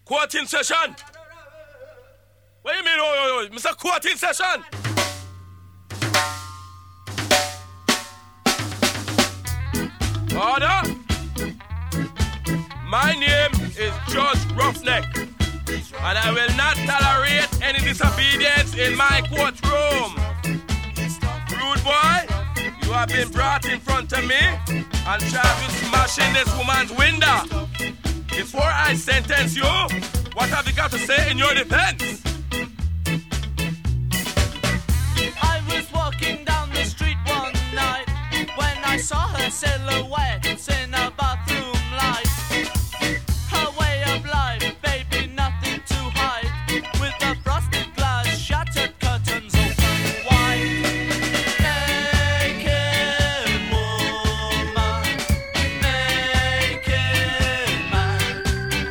Quoting session. What do you mean, oh, Mr. Quoting session? Order. My name is Judge Roughneck, and I will not tolerate any disobedience in my courtroom. Rude boy, you have been brought in front of me and charged with smashing this woman's window. Before I sentence you, what have you got to say in your defense? I was walking down the street one night when I saw her silhouette in a bathroom light. Her way of life, baby, nothing to hide, with the frosted glass, shattered curtains open wide. Naked woman, naked man,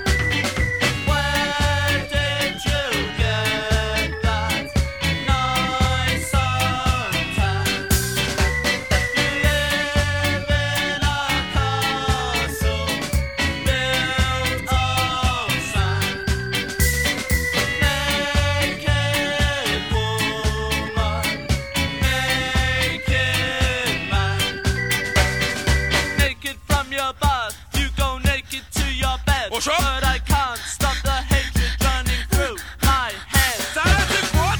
where did you get that nice suntan? You live in a castle built of sand. Naked woman, naked man, naked from your birth, you go naked to your bed. What's up? But I can't stop the hatred running through my head. Silence in court!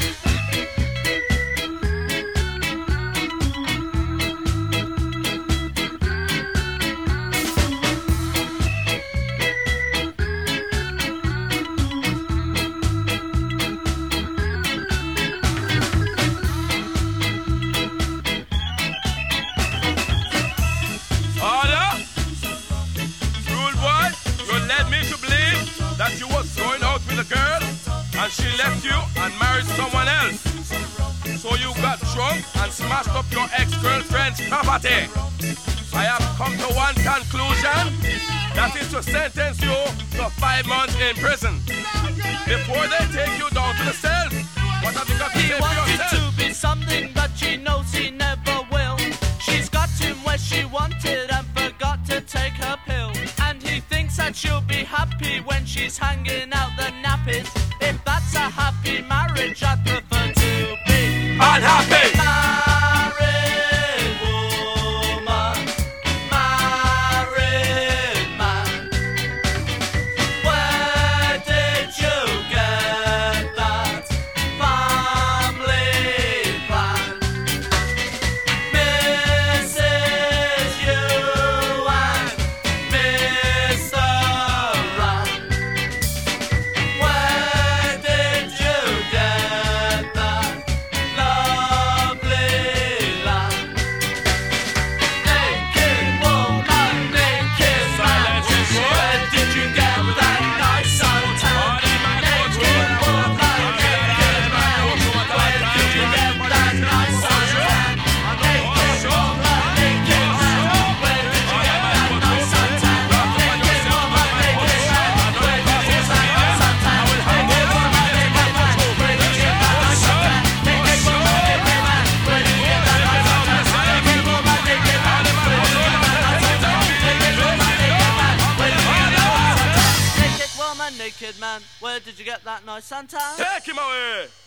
Order! Rule boy, you led me to believe that you was going out with a girl and she left you and married someone else. So you got drunk and smashed up your ex-girlfriend's property. I have come to one conclusion, that is to sentence you to 5 months in prison. Before they take you down to the cells, what have you got to He say for wanted yourself? to be something, but she knows he never will. She's got him where she wanted and forgot to take her pill. And he thinks that she'll be happy when she's hanging out the nappies. If that's a happy marriage, I'd prefer to be Unhappy! married woman, married man. Where did you get that family plan? Mrs. You and Mr. Rand. Where did you get that lovely land? Naked woman, naked man. Where did you get that nice suntan? Naked woman, naked man. Where did you get that nice suntan? Naked woman, naked man. Where did you get that nice suntan? Naked woman, naked man. Where did you get that nice suntan? Naked woman, naked man. Where did you get that nice suntan? Naked woman, naked man. Where did you get that nice suntan? Naked woman, naked man. Where did you get that nice suntan? Naked woman, naked man. Where did you get that nice suntan? Naked woman, naked man. Where did you get that nice suntan? Take him away!